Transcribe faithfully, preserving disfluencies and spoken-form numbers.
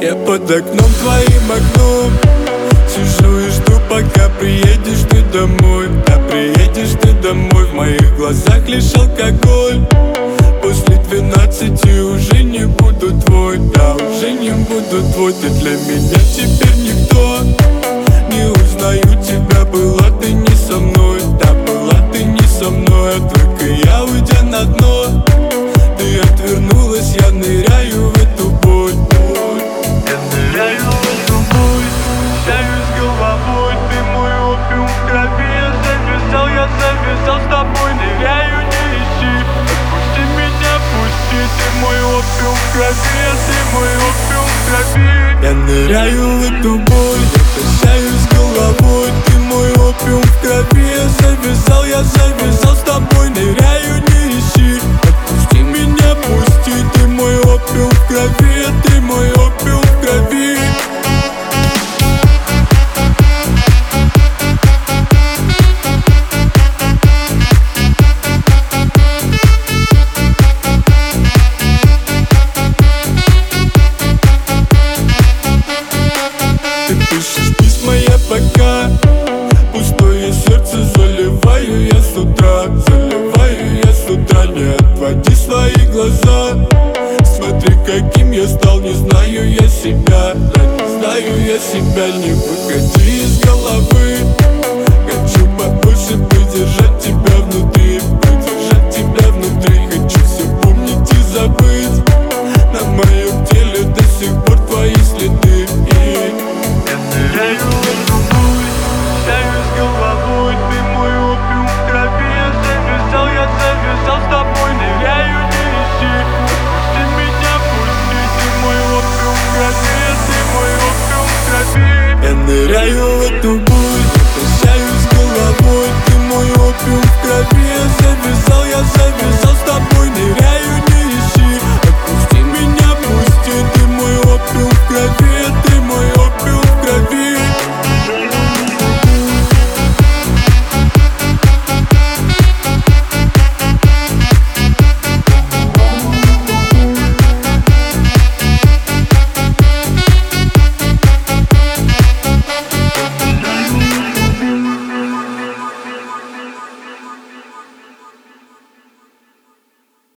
Я под окном, твоим окном сижу и жду, пока приедешь ты домой. Да приедешь ты домой, в моих глазах лишь алкоголь. После двенадцати уже не буду твой, да уже не буду твой. Ты для меня теперь никто, не узнаю тебя, была ты не со мной. Да была ты не со мной, отвык и я, уйдя на дно. Ты отвернулась, я ныряю в эту боль. Я ныряю в эту боль, теряюсь головой. Ты мой опиум в крови, я завязал, я завязал с тобой. Ныряю, не ищи, отпусти меня, пусти. Ты мой опиум в крови, ты мой опиум в крови. Я ныряю в эту боль, я качаюсь головой. Ты мой опиум в крови, я завязал, я завязал с тобой. Ныряю, не ищи, отпусти меня, пусти. Ты мой опиум в крови, ты мой опиум в крови. Ты пишешь письма, я пока пустое сердце заливаю я с утра. Заливаю я с утра, не отводи свои глаза. Смотри, каким я стал, не знаю я себя. Да не знаю я себя, не выходи из головы.